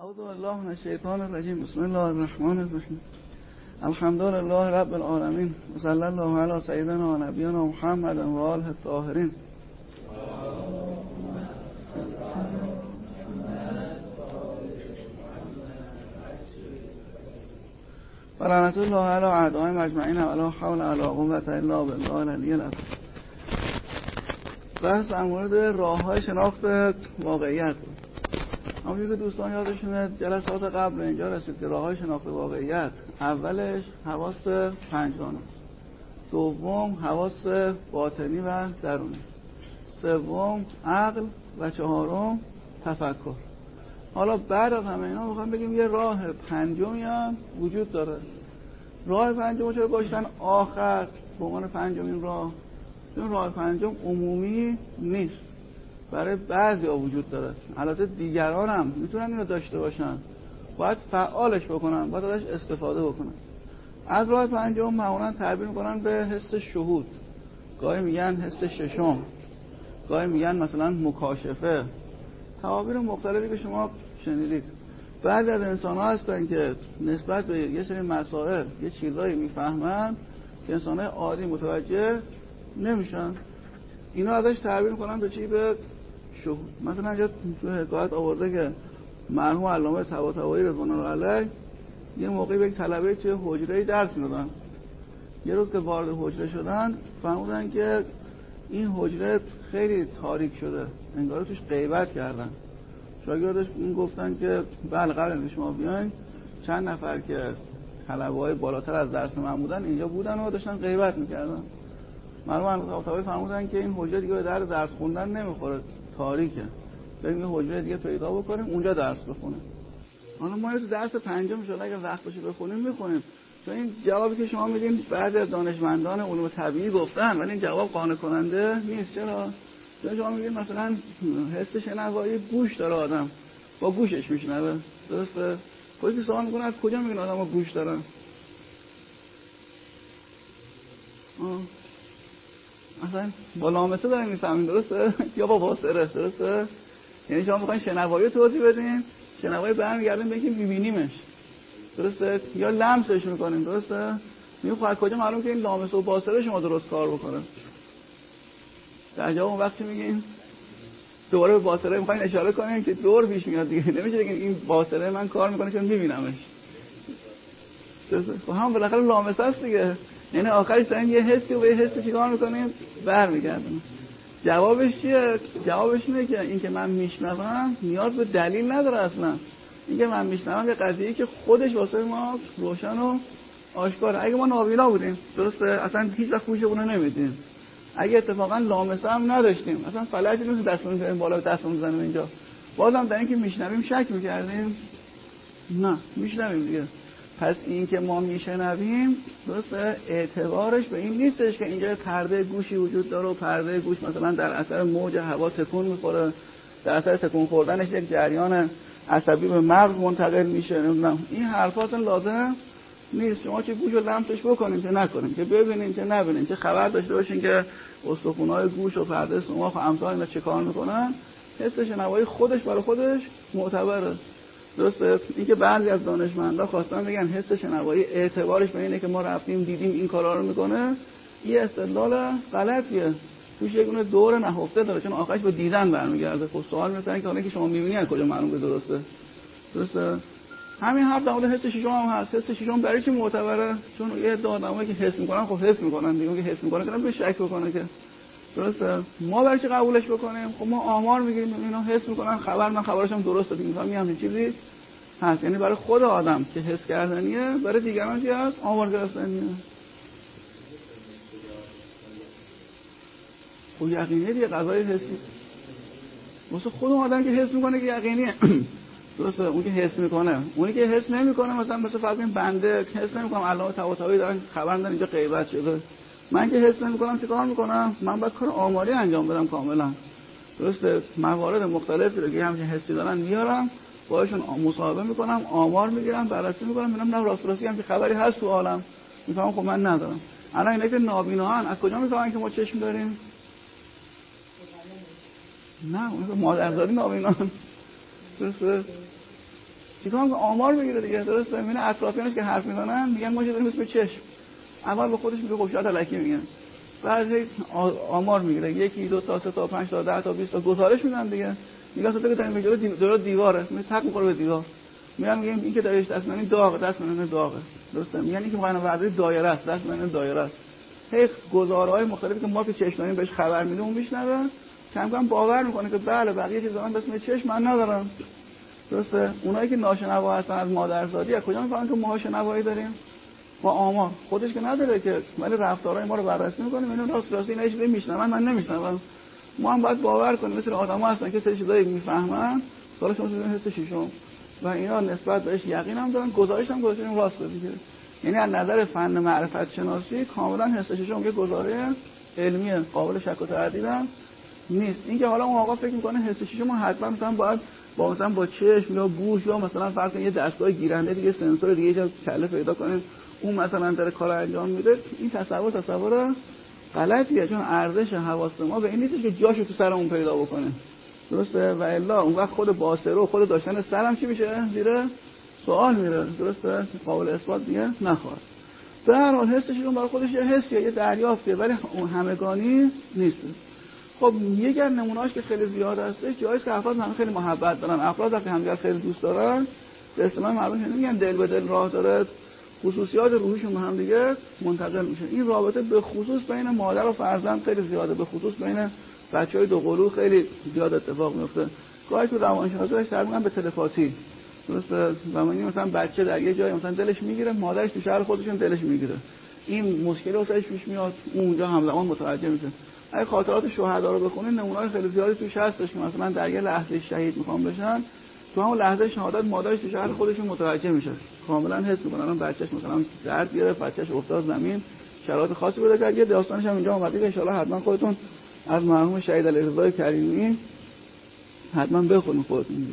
اعوذ بالله من الشیطان الرجیم. بسم الله الرحمن الرحیم. الحمد لله رب العالمین و صلی الله علی سیدنا و نبینا محمد و آله الطاهرین. و لعنت الله علی اعدائهم اجمعین و لا حول ولا قوة الا بالله العلی العظیم. بحث در مورد راه‌های شناخت واقعیت. همونجور که دوستان یادشونه جلسات قبل اینجا رسید که راه‌های شناخت واقعیت اولش حواس پنجگانه، دوم حواس باطنی و درونی، سوم عقل و چهارم تفکر. حالا بعد از همه اینا میخوام بگیم یه راه پنجمی هم وجود داره. راه پنجم چرا گذاشتن آخر به عنوان پنجمین راه؟ چون راه پنجم عمومی نیست، برای بعضیا وجود داره. البته دیگران هم میتونن اینو داشته باشن، باید فعالش بکنن، باید ازش استفاده بکنن. از راه پنجم معمولا تعبیر میکنن به حس شهود، گاهی میگن حس ششم، گاهی میگن مثلا مکاشفه، تعابیر مختلفی که شما شنیدید. بعضی از انسان ها هستن که نسبت به یه سری مسائل یه چیزایی میفهمن که انسان های عادی متوجه نمیشن. اینا ازش تعبیر میکنن به چی؟ به شهود. مثلا اینجا تو حکایت آورده که مرحوم علامه طباطبایی رضوان الله علیه یه موقعی به یک طلبه توی حجره درس میدادن. یه روز که وارد حجره شدن فهمیدن که این حجره خیلی تاریک شده، انگار توش غیبت کردن. شاگردش این گفتن که بله قبل از شما بیاین چند نفر که طلبه‌های بالاتر از درس من بودن اینجا بودن و داشتن غیبت میکردن. مرحوم طباطبایی فرمودن که این حجره دیگه به درس خوندن نمیخوره، تاریکه، بریم یه حجره دیگه پیدا بکنیم اونجا درس بخونیم. حالا ما تو درس پنجم ان شاءالله اگه وقت باشه بخونیم میخونیم. چون این جوابی که شما میدین بعضی از دانشمندان علوم طبیعی گفتن ولی این جواب قانع کننده نیست. چرا؟ چون شما میگین مثلا حس شنوایی گوش داره آدم، با گوشش میشنوه، درسته؟ خودی سوال میکنه از کجا میگن آدم‌ها گوش دارن؟ مثلا با لامسه داریم میفهمیم، درسته؟ یا با باصره، درسته؟ یعنی شما میخواین شنوایی توضیح بدین، شنوایی برمیگردیم به اینکه میبینیمش، درسته؟ یا لمسش میکنیم، درسته؟ میخواد از کجا معلوم که این لامسه و باصره شما درست کار بکنه؟ در جواب اون وقتی میگین دوباره به باصره میخواین اشاره کنین که دور پیش میاد دیگه، نمیشه بگین این باصره من کار میکنه چون میبینمش، درسته؟ خب هم بالاخره لامسه است دیگه. یعنی آخرش داریم یه حسی و یه حسی چیکار میکنیم؟ برمیگردیم. جوابش چیه؟ جوابش اینه که این که من میشنوم نیاز به دلیل نداره اصلا. این که من میشنوم یه قضیه‌ای که خودش واسه ما روشن و آشکاره. اگه ما نابینا بودیم، درسته، اصلا هیچ وقت گوشمون رو نمیدیم. اگه اتفاقا لامسه هم نداشتیم، اصلا فلج نیست دستمون رو بالا دستمون بزنیم اینجا، بازم در اینکه میشنویم شک میکردیم؟ نه، میشنویم دیگه. پس این که ما میشنویم، درسته، اعتبارش به این نیستش که اینجا پرده گوشی وجود داره و پرده گوش مثلا در اثر موج هوا تکون میخوره، در اثر تکون خوردنش یک جریان عصبی به مغز منتقل میشه. نمیدونم این حرفا اصلا لازم نیست. شما چه گوش رو لمسش بکنیم چه نکنیم، چه ببینیم چه نبینیم، چه خبر داشته باشین که استخوان‌های گوش و پرده سماخ و امثال اینا چه کار میکنن، حس شنوایی خودش برای خودش معتبره. درسته؟ این که بعضی از دانشمندا خواستن بگن حس شنوایی اعتبارش به اینه که ما رفتیم دیدیم این کارا رو میکنه، یه استدلال غلطیه، توش یه گونه دور نهفته داره، چون آخرش به دیدن برمیگرده. خب سوال میکنن که حالا که شما میبینی از کجا معلومه درسته؟ درسته؟ همین حرف در مورد حس ششم هم هست. حس ششم برای چی معتبره؟ چون یه آدمایی که حس میکنن، خب حس میکنن دیگه، که حس میکنه که به شک بکنه که، درسته؟ ما برای چی قبولش بکنیم؟ خب ما آمار میگیریم اینا حس میکنن، من خبرش هم درسته دیگه، میگم همین چیزی هست. یعنی برای خود آدم که حس کردنیه، برای دیگران چی هست؟ آمار گرفتنیه. خب یقینیه دیگه، قضای حسی واسه خود آدم که حس میکنه که یقینیه. درسته؟ اون که حس میکنه، اونی که حس نمیکنه، مثلا فرض کنیم بنده حس نمیکنم علامه طباطبایی دارن خبر دارن اینجا غیبت شده، من که حس نمیکنم چه کار میکنم؟ من باید کار آماری انجام بدم کاملا. درسته؟ موارد مختلفی رو که همین حسی دارن میارم، باهاشون مصاحبه میکنم، آمار میگیرم، بررسی میکنم، ببینم نه راست راستی هم که خبری هست تو عالم، میفهمم خب من ندارم. الان اینا که نابیناان از کجا میفهمن که ما چشم داریم؟ نه، اون مادرزادی نابینان. درسته؟ چیکار کنه؟ آمار میگیره دیگه. درسته؟ میبینه اطرافیانش که حرف میزنن میگن ما چه داریم به چشم. اول به خودش میگه خب شاید الکی میگن. بعد آمار میگیره 1 2 تا 3 تا 5 تا 10 تا 20 تا گزارش میدن دیگه. میگه تو که داریم جلو دیواره، می تق میخوره به دیوار. میگم این که داریش دست من داغه، دست من داغه. درسته؟ میگن این که میخوان وعده دایره است، دست من دایره است. هی گزارهای مختلفی که ما که چشم داریم بهش خبر میدیم اون میشنوه، کم کم باور میکنه که بله بقیه چیزا به اسم چشم من ندارم. درسته؟ اونایی که ناشنوا هستن از مادرزادی از کجا میفهمن که ما شنوایی داریم؟ ما آمار خودش که نداره که، ولی رفتارهای ما رو بررسی میکنیم اینو راست اینا چیزی میشنون من نمیشنوم. ما هم باید باور کنیم مثل آدما هستن که چه چیزایی میفهمن، حالا شما حس ششم و اینا نسبت بهش یقین هم دارن، گزارش هم گذاشتن راست دیگه. یعنی از نظر فن معرفت شناسی کاملا حس ششم یه گزاره علمیه، قابل شک و تردید نیست. اینکه حالا اون آقا فکر میکنه حس ششم حتما مثلا باید با چشم یا گوش یا مثلا فرض کن یه دستگاه گیرنده دیگه سنسور دیگه جا کله پیدا کنه اون مثلا داره کار انجام میده، این تصور غلطیه، چون ارزش حواس ما به این نیست که جاشو تو سرمون پیدا بکنه. درسته؟ و الا اون وقت خود باسره و خود داشتن سرم چی میشه؟ زیر سوال میره. درسته؟ قابل اثبات دیگه نخواهد. به هر حال حسش اون برای خودش یه حسیه، یه دریافتیه، ولی اون همگانی نیست. خب یکی از نمونه‌هاش که خیلی زیاد هستش جایی که افراد هم خیلی محبت دارن، افراد وقتی همدیگر خیلی دوست دارن به اصطلاح معروف میگن دل به دل راه داره، خصوصیات روحیشون به هم دیگه منتقل میشه. این رابطه به خصوص بین مادر و فرزند خیلی زیاده، به خصوص بین بچهای دو قلو خیلی زیاد اتفاق میفته. گاهی تو روانشناسی‌اش تعبیر می‌کنن به تلپاتی. درسته؟ زمانی مثلا بچه در یه جایی مثلا دلش میگیره، مادرش تو شهر خودشون دلش میگیره، این مشکلی واسش پیش میاد، اونجا همزمان متوجه میشه. اگه خاطرات شهدا رو بخونید نمونه‌های خیلی زیادی توش هستش که مثلا در یه لحظه شهید میخوام بشن، تو همون لحظه شهادت مادرش تو شهر خودشون متوجه میشه، کاملا حس میکنن اون بچه‌ش مثلا درد گرفت، بچه‌ش افتاد زمین، شرایط خاصی پیدا کرد. یه داستانش هم اینجا اومده که ان شاءالله حتما خودتون از مرحوم شهید علیرضا کریمی حتما بخونید خودتون.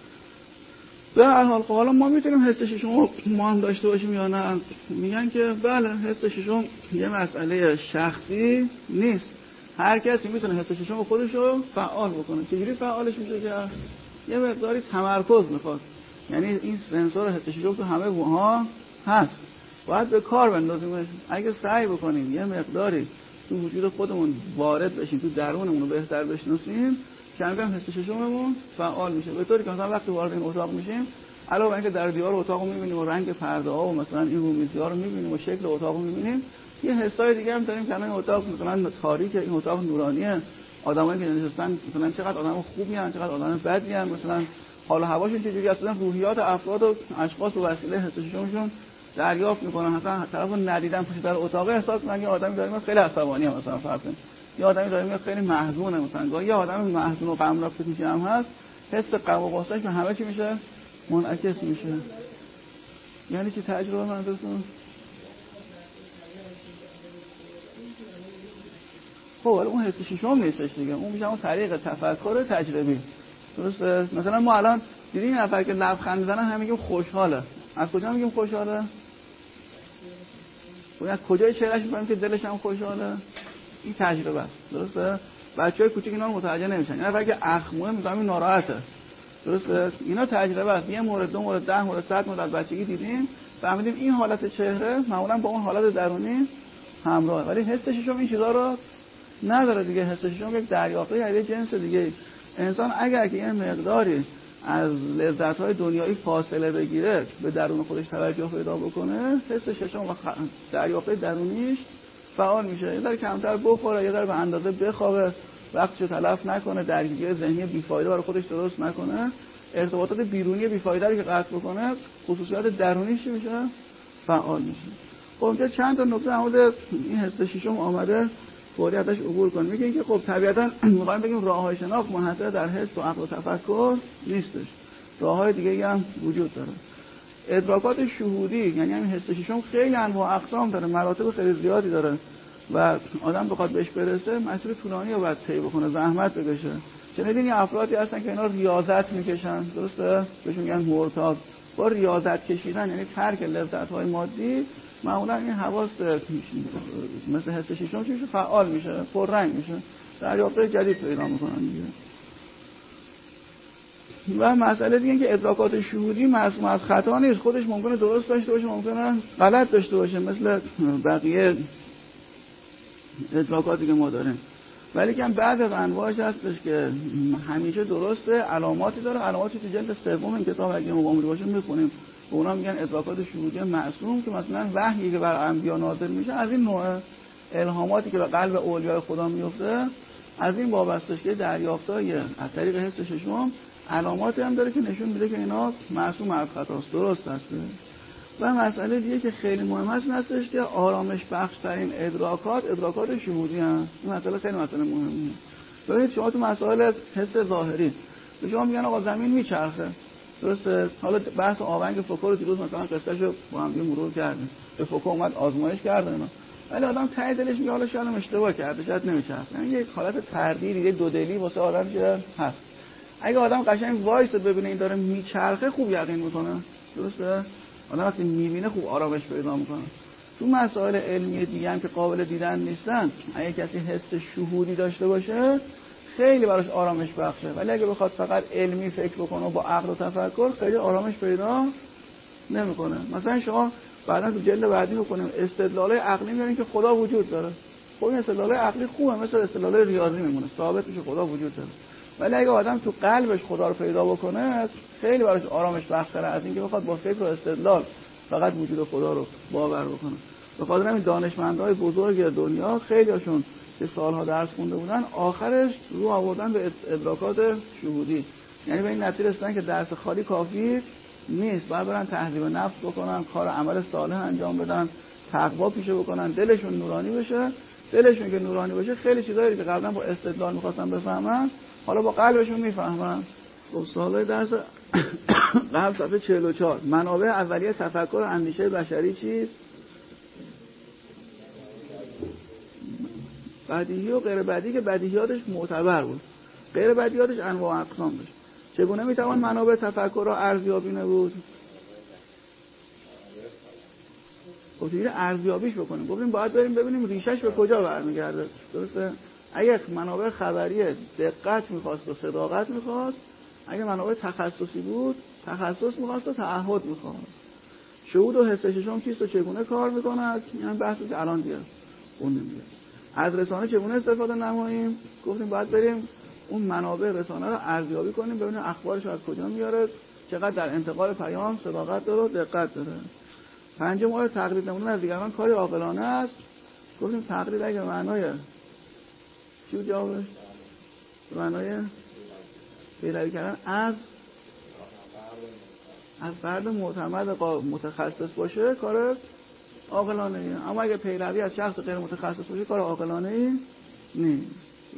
به هر حال حالا ما میتونیم حس ششم ما هم داشته باشیم یا نه؟ میگن که بله حس ششم یه مسئله شخصی نیست، هر کسی میتونه حس ششم خودش رو فعال بکنه. چجوری فعالش میشه که یه مقداری تمرکز میخواد، یعنی این سنسور حس ششم تو همه ماها هست، باید به کار بندازیمش. اگه سعی بکنیم یه مقداری تو وجود خودمون وارد بشیم، تو درونمون رو بهتر بشناسیم، کم کم حس ششممون فعال میشه. به طوری که مثلا وقتی وارد این اتاق میشیم علاوه بر اینکه در دیوار اتاق رو میبینیم و رنگ پرده ها و مثلا این رومیزی‌ها رو میبینیم و شکل اتاق رو میبینیم، یه حسای دیگه هم داریم که این اتاق مثلا تاریکه، این اتاق نورانیه، آدمایی که نشستن مثلا چقدر آدم خوبی ان، چقدر آدم بدی ان، مثلا حال و هواشون چجوری هستن، روحیات افراد و اشخاص به وسیله حس ششمشون دریافت میکنن. مثلا طرفو ندیدن پشت در اتاق احساس میکنن یه آدمی داره خیلی عصبانیه، مثلا فرض کن یه آدمی داره خیلی محزونه، مثلا یه آدم محزون و غمناک که هم هست، حس غم و غصه‌اش به همه چی میشه منعکس میشه. یعنی چی تجربه منظورتون؟ خب ولی اون حس ششم نیستش دیگه، اون میشه اون طریق تفکر تجربی. درسته؟ مثلا ما الان دیدیم این نفر که لبخند میزنه هم میگیم خوشحاله، از کجا میگیم خوشحاله؟ از کجای چهرهش میفهمیم که دلش هم خوشحاله؟ این تجربه است. درسته؟ بچهای کوچیک اینا رو متوجه نمیشن. این نفر که اخموه میفهمیم ناراحته. درسته؟ اینا تجربه است. یه مورد، دو مورد، 10 مورد، 100 مورد از بچگی دیدیم، فهمیدیم این حالت چهره معمولا با اون حالت درونی همراهه. ولی حس ششم این چیزا رو نداره دیگه. حس ششم یک دریافته یعنی جنس دیگه. انسان اگر که یه مقداری از لذت‌های دنیایی فاصله بگیره، به درون خودش توجه پیدا بکنه، حس ششم و دریافته درونیش فعال میشه. یه ذره کمتر بخوره، یه ذره به اندازه بخوابه، وقتشو تلف نکنه، درگیری ذهنی بیفایده برای خودش درست نکنه، ارتباطات بیرونی بیفایده رو که قطع بکنه، خصوصیات درونیش میشه فعال میشه. خب اینجا چند تا نکته در مورد این حس ششم آمده فوری ازش عبور کنیم. میگه که خب طبیعتاً می‌خوایم بگیم راه‌های شناخت منحصر در حس و عقل و تفکر نیستش، راه‌های دیگه‌ای هم وجود داره. ادراکات شهودی یعنی همین حس ششم خیلی انواع اقسام داره، مراتب خیلی زیادی داره و آدم بخواد بهش برسه مسیر طولانی رو باید طی بکنه، زحمت بکشه. شنیدین افرادی هستن که اینا ریاضت میکشن، درسته؟ بهشون میگن مرتاد. با ریاضت کشیدن یعنی ترک لذت‌های مادی، معمولا این حواس مثل حس ششم میشه فعال میشه، پررنگ میشه، دریافت‌های جدید پیدا میکنن دیگه. و مسئله دیگه که ادراکات شهودی معصوم از خطا نیست، خودش ممکنه درست داشته باشه ممکنه غلط داشته باشه مثل بقیه ادراکاتی که ما داریم، ولی که بعد از انواعش هستش که همیشه درسته، علاماتی داره، علاماتی تو جلد سوم این کتاب اگه مقامری باشه میخونیم به اونا میگن ادراکات شهودی معصوم، که مثلا وحیی که بر انبیا نازل میشه از این نوع الهاماتی که به قلب اولیاء خدا میفته از این وابستش که دریافتای از طریق حس ششم علاماتی هم داره که نشون میده که اینا معصوم از خطاست، درست هست. و مسئله دیگه که خیلی مهم است هستش که آرامش بخش ترین ادراکات شهودی هست. این مسئله خیلی مسئله مهمه. ببینید شما تو مسائل حس ظاهری به شما میگن آقا زمین میچرخه، درسته؟ حالا بحث آونگ فوکو رو دیروز مثلا قصهشو با هم مرور کردیم، به فوکو اومد آزمایش کرد اینا، ولی آدم ته دلش میگه حالا شاید اشتباه کرده، شاید نمیچرخه. یعنی یک حالت تردید، یه دودلی واسه آدم که هست. اگه آدم قشنگ وایسه ببینه این داره میچرخه خوب یقین میکنه، درسته؟ آدم وقتی میبینه خوب آرامش پیدا میکنه. تو مسائل علمی دیگه هم که قابل دیدن نیستن اگه کسی حس شهودی داشته باشه خیلی براش آرامش بخشه، ولی اگه بخواد فقط علمی فکر بکنه و با عقل و تفکر خیلی آرامش پیدا نمیکنه. مثلا شما بعدا تو جلد بعدی میکنیم استدلالای عقلی میارین که خدا وجود داره. خب این استدلالای عقلی خوبه، مثل استدلالای ریاضی میمونه، ثابت میشه خدا وجود داره. ولی اگه آدم تو قلبش خدا رو پیدا بکنه خیلی براش آرامش بخشه از اینکه بخواد با فکر و استدلال فقط وجود خدا رو باور بکنه. به خاطر همین دانشمندای بزرگ دنیا خیلیاشون که سالها درس خونده بودن آخرش رو آوردن به ادراکات شهودی، یعنی به این نتیجه رسیدن که درس خالی کافی نیست، باید برن تهذیب نفس بکنن، کار عمل صالح انجام بدن، تقوا پیشه بکنن، دلشون نورانی بشه. دلشون که نورانی بشه خیلی چیزایی که قبلا با استدلال می‌خواستن بفهمن حالا با قلبشون میفهمن. خب سوالای درس قبل صفحه 44 منابع اولیه تفکر و اندیشه بشری چیست؟ بدیهی و غیر بدیهی که بدیهیاتش معتبر بود، غیر بدیهیاتش انواع و اقسام داشت. چگونه میتوان منابع تفکر را ارزیابی نمود؟ خب چجوری ارزیابیش بکنیم؟ گفتیم باید بریم ببینیم ریشش به کجا برمیگرده، درسته؟ اگه منابع خبریه دقت میخواست و صداقت میخواست، اگه منابع تخصصی بود تخصص میخواست و تعهد میخواست. شهود و حس ششم چیست و چگونه کار میکند؟ این بحثی که الان دیگه اون نمیاد. از رسانه چگونه استفاده نماییم؟ گفتیم باید بریم اون منابع رسانه رو ارزیابی کنیم، ببینیم اخبارش از کجا میاره، چقدر در انتقال پیام صداقت داره و دقت داره. پنجم آیا تقلید نمودن از دیگران کاری عاقلانه است؟ گفتیم تقلید اگه معنای چی بود جوابش؟ معنای پیروی کردن از فرد معتمد متخصص باشه کار عاقلانه ای، اما اگه پیروی از شخص غیر متخصص باشه کار عاقلانه ای نیست.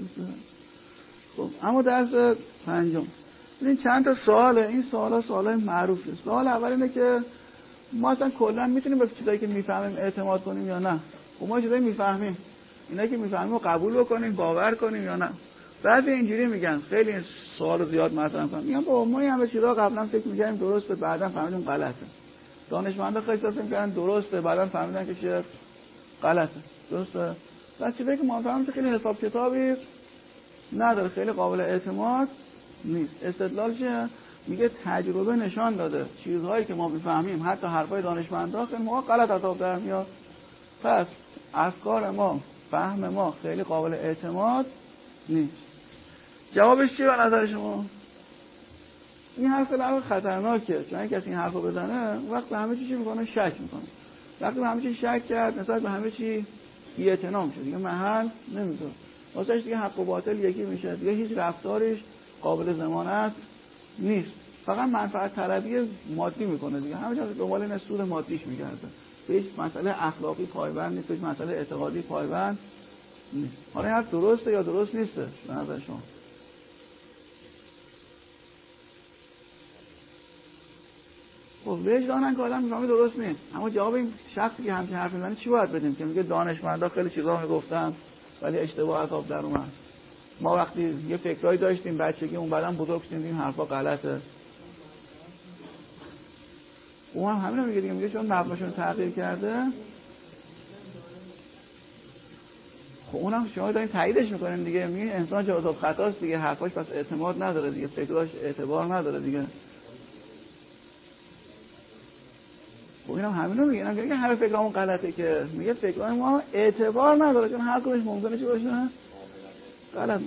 خب اما درس پنجم این چند تا سواله، این سوالای معروفه. سوال اول اینه که ما اصلا کلا میتونیم به چیزایی که میفهمیم اعتماد کنیم یا نه؟ خب ما چیزایی میفهمیم، اینا که میفهمیم رو قبول بکنیم باور کنیم یا نه؟ بعضی اینجوری میگن، خیلی این سوال زیاد مطرح میکنن، میگن بابا ما این همه چیزا قبلا فکر میکردیم درسته بعدا فهمیدیم غلطه. دانشمندا خیلی فکر میکردن درسته بعدا فهمیدن که چیه غلطه، درسته؟ بس چیزایی که ما فهمیدیم خیلی حساب کتابی نداره، خیلی قابل اعتماد نیست. استدلال چیه؟ میگه تجربه نشان داده چیزهایی که ما میفهمیم حتی حرفای دانشمندا خیلی ما غلط از آب در میاد، پس افکار ما فهم ما خیلی قابل اعتماد نیست. جوابش چیه به نظر شما؟ این حرف خیلی خطرناکه، چون کسی این حرفو بزنه وقت به همه چی میکنه شک میکنه، وقتی به همه چی شک کرد نسبت به همه چی بی‌اعتنا میشه، دیگه محل نمیذاره، واسهش دیگه حق و باطل یکی میشه، دیگه هیچ رفتارش قابل ضمانت نیست، فقط منفعت طلبی مادی میکنه دیگه، همه جا دنبال این سود مادیش میگرده، هیچ مسئله اخلاقی پایبند نیست، هیچ مسئله اعتقادی پایبند نیست. حالا این حرف درسته یا درست نیسته به نظر شما؟ خب وجدانن که آدم میفهمه درست نیست، اما جواب این شخصی که همچین حرفی میزنه چی باید بدیم که میگه دانشمندا خیلی چیزا میگفتن ولی اشتباه از آب در اومد، ما وقتی یه فکرایی داشتیم بچگی اون بعدم بزرگ شدیم این حرفا غلطه. اون هم همین رو میگه دیگه، میگه چون مبناشون تغییر کرده. خب اونم شما دارین تاییدش میکنین دیگه، میگین انسان جاذب خطاست دیگه، حرفاش پس اعتماد نداره دیگه، فکراش اعتبار نداره دیگه. خب اینم همینو میگن، میگه همه فکرامون غلطه، که میگه فکرای ما اعتبار نداره چون هر کدومش ممکنه چی باشه غلط.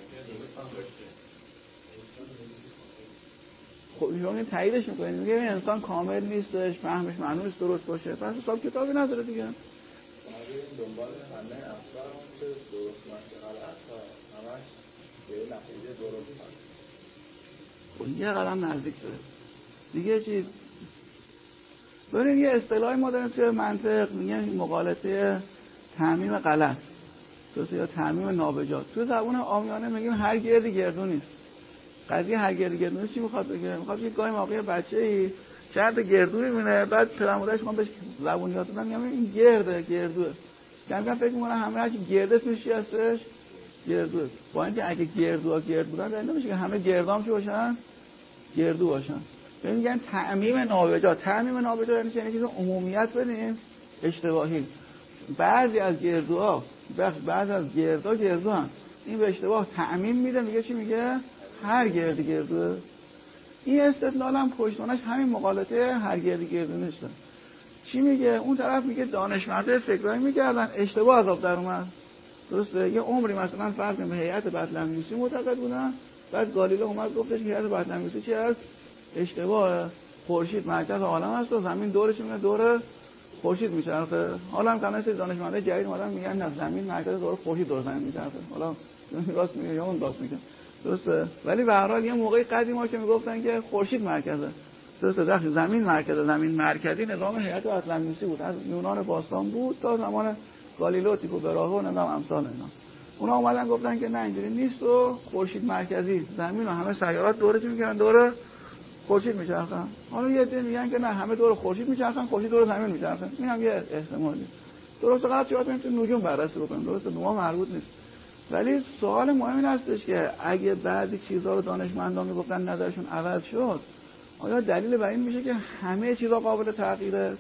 خب شما این تاییدش میکنین، میگه انسان کامل نیستش، فهمش معنوش درست باشه، پس حساب کتابی نداره دیگه. دنبال همه افکار اون چه درست باشه غلط تا همش به نتیجه درست باشه. خب یه قدم نزدیک شده دیگه. چیز ببینید یه اصطلاحی ما داریم توی منطق میگن مقالطه تعمیم غلط، درسته، یا تعمیم نابجا. تو زبان عامیانه میگیم هر گردی گردو نیست. قضیه هر گردی گردو نیست چی میخواد بگه؟ میخواد بگه گاهی موقع بچه‌ای چند تا گردو میبینه، بعد پدر مادرش میگن بهش زبون یاد دادن، میگن این گردوه. کم فکر میکنه همه هر کی گرد اسمش چی هستش؟ گردوه. با اینکه اگه گردوها گرد بودن دلیل نمیشه که همه گردام چی باشن؟ گردو باشن. میگن تعمیم نابجا. تعمیم نابجا یعنی چیز عمومیت بدیم اشتباهی. بعضی از گردوها بعضی از گردو هم این به اشتباه تعمیم میده، میگه چی؟ میگه هر گردی گردوه. این استدلال هم پشتوانش همین مقالطه هر گردی گردو نیست. چی میگه؟ اون طرف میگه دانشمنده فکرایی میکردن اشتباه از آب در اومد، درسته؟ یه عمری مثلا فرض کنیم به هیئت بطلمیوسی معتقد بودن، بعد گالیله اومد گفتش که هیئت بطلمیوسی چی هست؟ اشتباه. خورشید مرکز عالم است و زمین دورش میره دور خورشید میچرخه. حالا هم کاملا دانشمنده جدید اومدن میگن نه، زمین مرکز دور خورشید دور زمین میچرخه. حالا راست میگه یا اون راست میگه، درسته؟ ولی به هر حال یه موقعی قدیما که میگفتن که خورشید مرکزه، درسته، وقتی زمین مرکزه، زمین مرکزی نظام هیئت بطلمیوسی بود، از یونان باستان بود تا زمان گالیله، تیپو براهه و نظام امثال اینا. اونا اومدن گفتن که نه اینجوری نیست و خورشید مرکزی، زمین و همه سیارات دورش میگردن دور خورشید میچرخن. حالا یه عده میگن که نه همه دور خورشید میچرخن، خورشید دور زمین میچرخه. این هم یه احتمالی. درست غلط چه باید تو نجوم بررسی بکنیم، درسته، به ما مربوط نیست. ولی سوال مهم این هستش که اگه بعضی چیزا رو دانشمندان میگفتن نظرشون عوض شد، آیا دلیل بر این میشه که همه چیزا قابل تغییره؟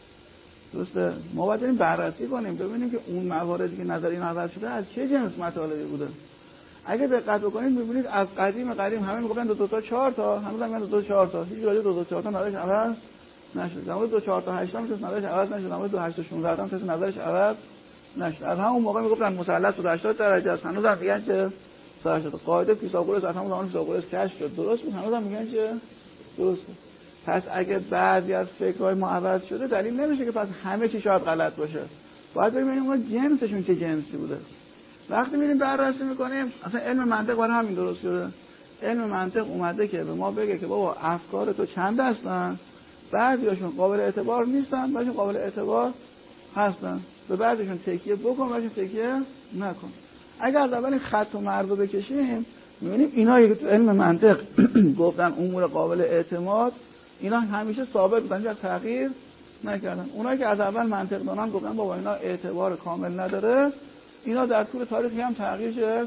درسته، ما باید بریم بررسی کنیم ببینیم که اون مواردی که نظر این عوض شده از چه جنس مطالبی بوده. اگه دقت بکنید می‌بینید از قدیم همه میگفتن 2 تا 4 تا، هنوز هم میگن 2 تا 4 تا، هیچ راجع 2 تا 4 تا نظرش عوض نشد. در مورد 2 4 تا 8 تا هم نظرش عوض نشد، در مورد 2 8 تا 16 هم کسی نظرش عوض نشد. از همون موقع میگفتن مثلث 180 درجه است، هنوز هم میگن که 180. قاعده فیثاغورس از همون زمان فیثاغورس کشف شد، درست بود، هنوز هم میگن که درست. پس اگه بعضی از فکرهای ما عوض شده دلیل نمیشه که پس همه چی شاید غلط باشه. باید ببینیم اون جنسشون چه جنسی بوده. وقتی میریم بررسی میکنیم، اصلا علم منطق برای همین درست شده. علم منطق اومده که به ما بگه که بابا افکار تو چند هستن، بعضیاشون قابل اعتبار نیستن، بعضیشون قابل اعتبار هستن. به بعضیشون تکیه بکن، بعضیشون تکیه نکن. اگر از اول خط و مرز رو بکشیم میبینیم اینا که تو علم منطق گفتن امور قابل اعتماد، اینا همیشه ثابت بودن، هیچ تغییر نکردن. اونایی که از اول منطق دانن گفتن بابا اینا اعتبار کامل نداره، اینا در طول تاریخ هم تغییر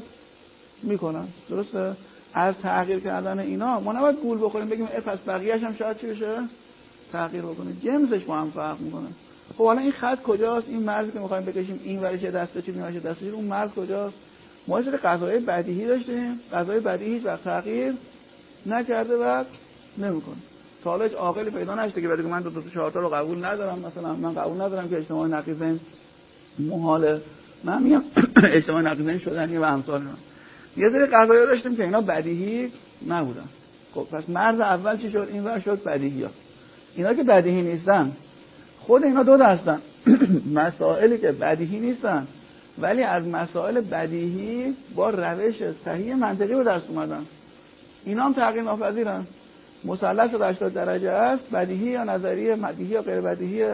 میکنن. درسته؟ از تغییر کردن اینا ما نباید گول بخوریم بگیم پس بقیه‌اش هم شاید چی بشه؟ تغییر بکنه. جنسش با هم فرق میکنه. خب حالا این خط کجاست؟ این مرزی که می‌خوایم بکشیم این ورش دسته چی میشه دسته اون مرز کجاست؟ ما یه سری قضایای بدیهی داشتیم، قضایای بدیهی هیچ وقت تغییر نکرده و نمیکنه. تا حالا هیچ عاقلی پیدا نشده که بگه من 2 تا 4 تا رو قبول ندارم، مثلا من قبول ندارم که اجتماع نقیضین محاله، من میگم اجتماع نقیضین شدنی و امثال اینا. یه سری قضایا داشتیم که اینا بدیهی نبودن. خب پس مرز اول چی شد؟ این ور شد بدیهی‌ها. اینا که بدیهی نیستن، خود اینا دو دستن. مسائلی که بدیهی نیستن ولی از مسائل بدیهی با روش صحیح منطقی به دست اومدن، اینا هم تغییر ناپذیرن. مثلث 180 درجه است، بدیهی یا نظریه، بدیهی یا غیر بدیهی؟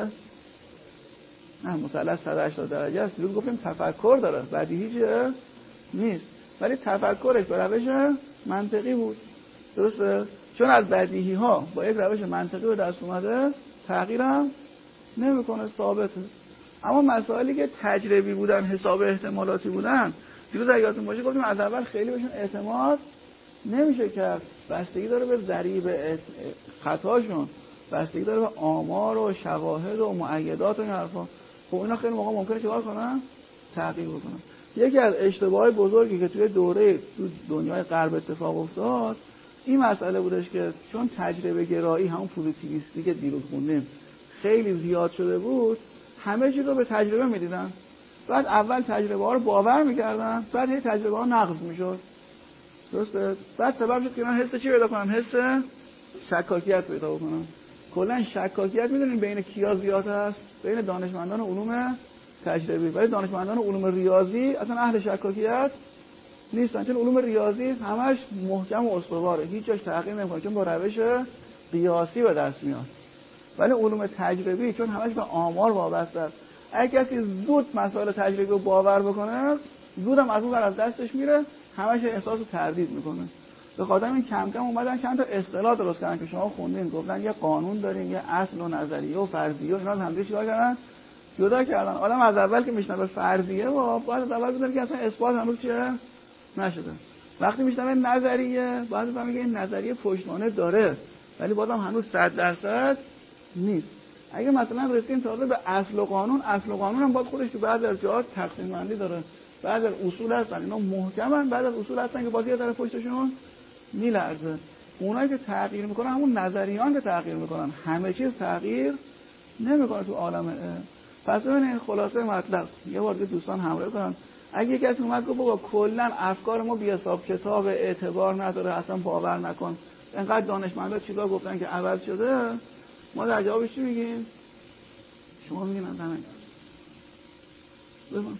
نه، مثلث 180 درجه است. دیروز گفتیم تفکر داره، بدیهی چیه؟ نیست. ولی تفکرش به روش منطقی بود. درسته؟ چون از بدیهی ها با یک روش منطقی به دست اومده، تغییرم نمیکنه، ثابته. اما مسائلی که تجربی بودن، حساب احتمالاتی بودن، دیروز اگه یادتون باشه گفتیم از اول خیلی بهشون اعتماد نمیشه کرد. بستگی داره به ضریب خطاشون، بستگی داره به آمار و شواهد و مؤیدات و این حرفا. خب اینا خیلی موقع ممکنه چیکار کنن؟ تغییر بکنن. یکی از اشتباهات بزرگی که توی دوره دنیای غرب اتفاق افتاد این مسئله بودش که چون تجربه گرایی همون پوزیتیویستی که دیروز خوندیم خیلی زیاد شده بود، همه چیز رو به تجربه می‌دیدن. بعد اول تجربه ها رو باور می‌کردن، بعد هی تجربه ها نقض می‌شد. درسته؟ بعد سبب شد که من حس چی پیدا کنم؟ حس شکاکیت پیدا کنم. کلا شکاکیت می‌دونین بین کیا زیاد هست؟ بین دانشمندان علوم تجربی. ولی دانشمندان علوم ریاضی اصلا اهل شکاکیت نیستن، چون علوم ریاضی همش محکم و استواره، هیچ جاش تغییر نمی‌کنه، چون با روش قیاسی به دست میاد. ولی علوم تجربی چون همش به آمار وابسته است، اگه کسی زود مسائل تجربی رو باور بکنه، زودم از اون ور از دستش میره، همش احساس تردید میکنه. به خاطر این کم کم اومدن چند تا اصطلاح درست کردن که شما خوندین، گفتن یه قانون داریم، یه اصل و نظریه و فرضیه، اینا رو همدیگه چیکار کردن؟ جدا کردن. آدم از اول که میشنوه فرضیه و بعد از اول بدونه که اصلا اثبات هنوز چیه نشده. وقتی میشنوه نظریه، بعد میگه این نظریه پشتوانه داره، ولی بازم هنوز 100% نیست. اگه مثلا رسیدیم تازه به اصل و قانون هم باید خودش تو بعضی از جاها تقسیم بندی داره. بعضی از اصول هستن اینا محکمن، بعضی از اصول هستن که باز یه طرف پشتشون میلرزه. اونایی که تغییر میکنن همون نظریه‌ان که تغییر میکنن، همه چیز تغییر نمیکنه تو عالم. پس ببینید خلاصه مطلب یه بار دوستان همراه کنن. اگه کسی اومد گفت بابا کلا افکار ما بی حساب کتاب، اعتبار نداره، اصلا باور نکن، اینقدر دانشمندا چیزا گفتن که عوض شده، ما در جوابش چی میگیم؟ شما میگین همین بفهم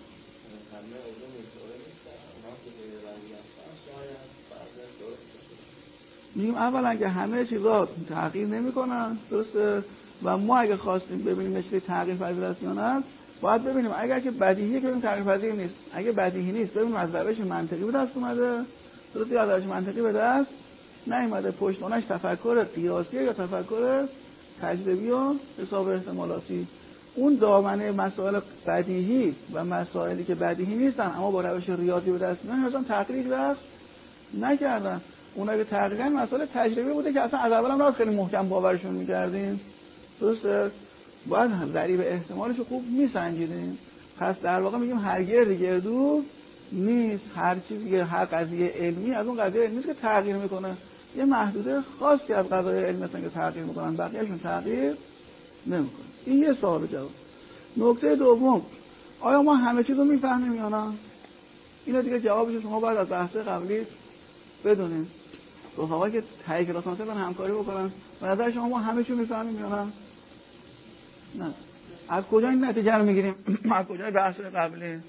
میگیم اولا که همه چیزا تغییر نمیکنن، درسته؟ و ما اگه خواستیم ببینیم نشده تغییر پذیر است یا نه، باید ببینیم اگر که بدیهیه که ببینیم تغییر پذیر نیست، اگه بدیهی نیست ببینیم از روش منطقی به دست اومده، درسته؟ از روش منطقی به دست نیومده، پشتوانش تفکر قیاسی یا تفکر تجربی و حساب احتمالاتی. اون دامنه مسائل بدیهی و مسائلی که بدیهی نیستن اما با روش ریاضی به دست میان اصلا تحقیق وقت نکردن. اونایی که تحقیقاً مسائل تجربی بوده که اصلا از اول هم خیلی محکم باورشون می‌کردیم، درسته؟ باید ضریب احتمالش رو خوب میسنجیدیم. پس در واقع میگیم هر گردو نیست، هر چیزی، هر قضیه علمی از اون قضیه علمی که تغییر میکنه، یه محدوده خاصی از قضایای علمی هستن که تغییر میکنن، بقیه‌شون تغییر نمیکنه. این یه سوال جواب. نکته دوم، آیا ما همه چیز رو میفهمیم یا نه؟ اینا دیگه جوابش شما باید از بحث قبلی بدونید. رفقا که تهیه کلاس من همکاری بکنن، به نظر شما ما همه چیز میفهمیم یا نه؟ نه. از کجا این نتیجه رو میگیریم؟ از کجای بحث قبلی؟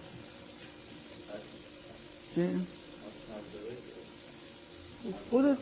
چی؟ خودت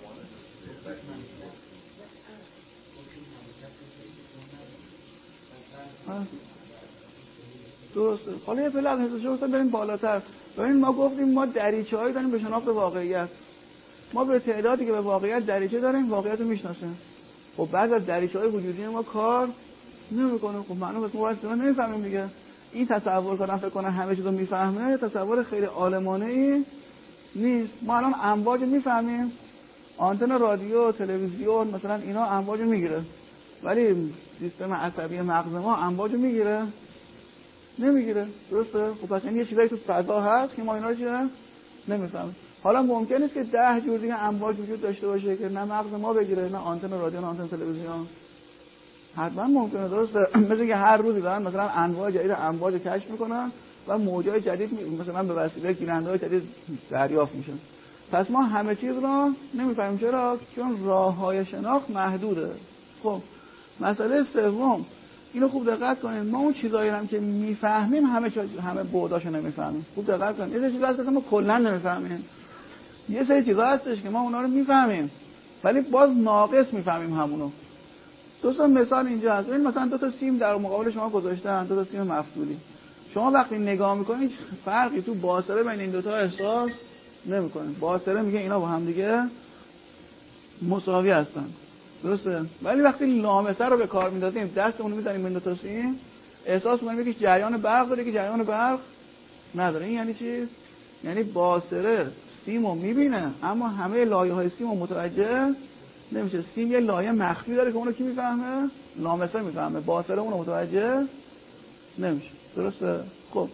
درسته. حالا یه پله از حساسیت بریم بالاتر. ببین ما گفتیم ما دریچه‌هایی داریم به شناخت واقعیت. ما به تعدادی که به واقعیت دریچه داریم واقعیت رو میشناسیم. خب بعد از دریچه‌های وجودی ما کار نمی‌کنه. خب معلومه ما اصلا نمی‌فهمیم دیگه. این تصور کنم فکر کنم همه چیزو میفهمه، تصور خیلی عالمانه‌ای نیست. ما الان امواج میفهمیم، آنتن رادیو، تلویزیون مثلا اینا امواج میگیره، ولی سیستم عصبی مغز ما امواج میگیره؟ نمیگیره، درسته؟ خب پس این یه چیزایی تو فضا هست که ما اینا رو نمیفهمیم. حالا ممکن است که 10 جور دیگه امواج وجود داشته باشه که نه مغز ما بگیره، نه آنتن رادیو، نه آنتن تلویزیون. حتما ممکنه، درسته؟ مثل که هر روزی دارن مثلا انواع جدید امواج کشف میکنن و موجای جدید مثلا به وسیله گیرنده‌های جدید دریافت میشن. پس ما همه چیز رو نمیفهمیم. چرا؟ چون راه‌های شناخت محدوده. خب مسئله سوم، اینو خوب دقت کنید، ما اون چیزایی هم که میفهمیم همه بعداشو نمیفهمیم. خوب دقت کنید، یه سری چیزا هست که ما کلا نمیفهمیم، یه سری چیزا هستش که ما اونا رو میفهمیم ولی باز ناقص میفهمیم همونو. دوستان مثال اینجا هست، ببین مثلا دو تا سیم در مقابل شما گذاشتن، دو تا سیم مفتوحی. شما وقتی نگاه میکنید فرقی تو باصره بین این دو تا احساس نمیکنید. باصره میگه اینا با هم دیگه مساوی هستن، درسته؟ ولی وقتی لامسه رو به کار میندازیم، دستمون رو میزنیم به دو تا سیم، احساس میکنیم که جریان برق داره که جریان برق نداره. این یعنی چی؟ یعنی باصره سیمو میبینه اما همه لایه‌های سیمو متوجه نمیشه. سیم یه لایه مخفی داره که اونو کی میفهمه؟ لامسه میفهمه. باصره اونو متوجه نمیشه، درسته؟ خب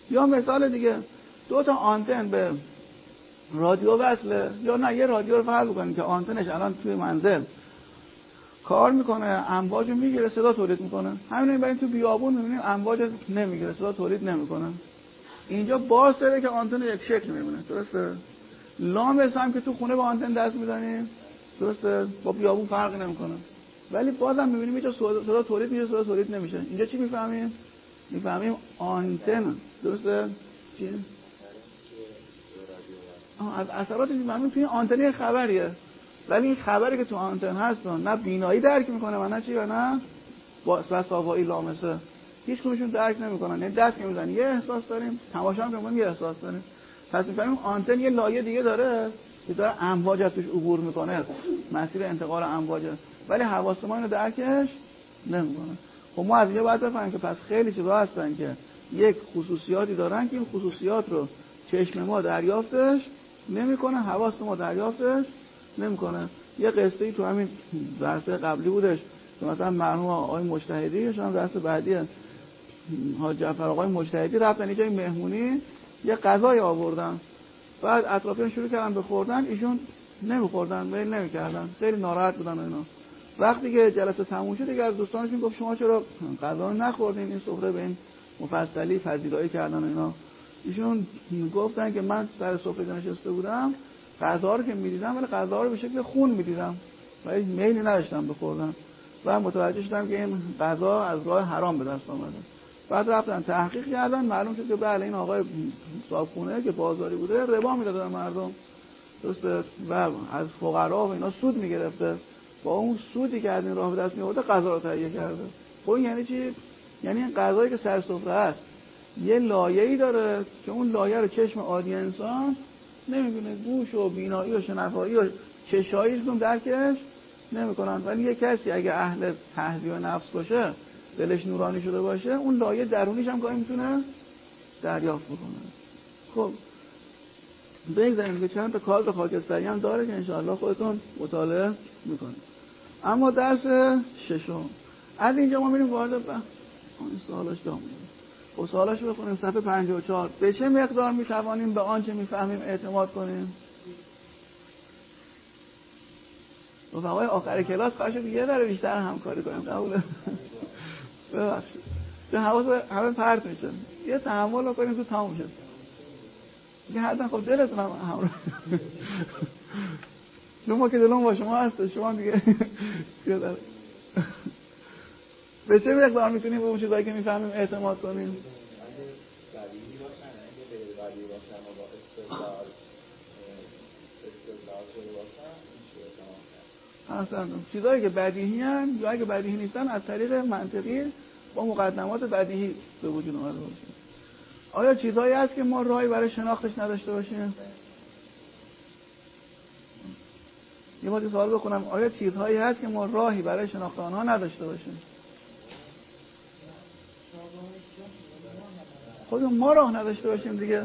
یا مثال دیگه 2 تا آنتن به رادیو وصله، یا نه یه رادیو رو فرض بکنیم که آنتنش الان توی منزل کار میکنه، امواج رو میگیره، صدا تولید میکنه. همین بریم تو بیابون میبینیم امواج نمیگیره، صدا تولید نمیکنه. اینجا باز داره که آنتن یک شکل میمونه، درسته؟ لامس هم که تو خونه با آنتن دست میزنیم، درسته؟ با بیابون فرقی نمیکنه. ولی بازم میبینیم اینجا صدا تولید میشه، صدا تولید نمیشه. اینجا چی میفهمیم؟ میفهمیم آنتن، درسته؟ چی؟ از اثرات میفهمیم توی آنتن خبریه. ولی این خبری که تو آنتن هست نه بینایی درک میکنه و نه چی و نه با صفایی لامسه، هیچ کدومشون درک نمیکنن. یعنی دست میزنن یه احساس داریم، تماشا میکنیم یه احساس داریم. پس میفهمیم آنتن یه لایه دیگه داره که داره امواج توش عبور میکنه، مسیر انتقال امواجه، ولی حواس ما اینو درکش نمیکنه. خب ما از اینجا باید بفهمیم که پس خیلی چیزا هستن که یک خصوصیاتی دارن که این خصوصیات رو چشم ما دریافتش نمیکنه، حواس ما دریافتش نمیکنه. یه قصه ای تو همین درس قبلی بودش که مثلا مرحوم آقای مجتهدی، شما درس بعدی حاج جعفر آقای مجتهدی رفتن یه جای مهمونی، یه غذای آوردن، بعد اطرافیان شروع کردن به خوردن، ایشون نمیخوردن، میل نمیکردن، خیلی ناراحت بودن و اینا. وقتی که جلسه تموم شد دیگه از دوستانشون گفت شما چرا غذا نخوردین، این سفره به این مفصلی پذیرایی کردن و اینا. ایشون گفتن که من سر سفره نشسته بودم، غذا رو که می‌دیدم ولی غذا رو به شکل خون می‌دیدم و هیچ میلی نداشتم بخوردم و متوجه شدم که این غذا از راه حرام به دست آمده. بعد رفتن تحقیق کردن، معلوم شد که بله این آقای صاحبخونه که بازاری بوده ربا میداده به مردم، درسته، و از فقرا و اینا سود میگرفته، با اون سودی که از این راه به دست میآورده غذا رو تهیه کرده. خب یعنی چی؟ یعنی این غذایی که سر سفره است یه لایه‌ای داره که اون لایه رو چشم عادی انسان نمی‌بینه، گوش و بینایی و شنوایی و چشاییش رو درکش نمی‌کنن. ولی یه کسی اگه اهل تهذیب نفس باشه، دلش نورانی شده باشه، اون لایه درونیش هم گاهی میتونه دریافت بکنه. خب بگذاریم که چند تا کادر خاکستری هم داره که انشاءالله خودتون مطالعه میکنید. اما درس ششم از اینجا ما میریم وارد این سوالاش دامونه. خب سوالاش رو بخونیم. صفحه 54. به چه مقدار میتوانیم به آنچه میفهمیم اعتماد کنیم؟ رفقای آخر کلاس خواهش شد یه ذره بیشتر همکاری کنیم، قبوله؟ ببخشید چون حواس همه پرت میشه، یه تحمل رو کنیم تو تموم شد دیگه. حتما خب دلتون هم همراه شما که دلون با شما هست، شما دیگه به چه مقدار میتونیم به اون چیزایی که میفهمیم اعتماد کنیم؟ اصلا چیزایی که بدیهی هستن یا اگه بدیهی نیستن از طریق منطقی با مقدمات بدیهی به وجود اومده باشه. آیا چیزایی هست که ما راهی برای شناختش نداشته باشیم؟ یه بار سوال بکنم، آیا چیزهایی هست که ما راهی برای شناخت آنها نداشته باشیم؟ خودمون ما راه نداشته باشیم دیگه.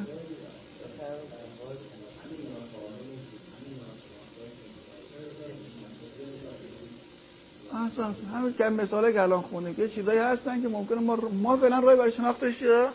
اصلا همین که مثاله که الان خونه یه چیزایی هستن که ممکنه ما فعلا راهی برای شناختش چیه؟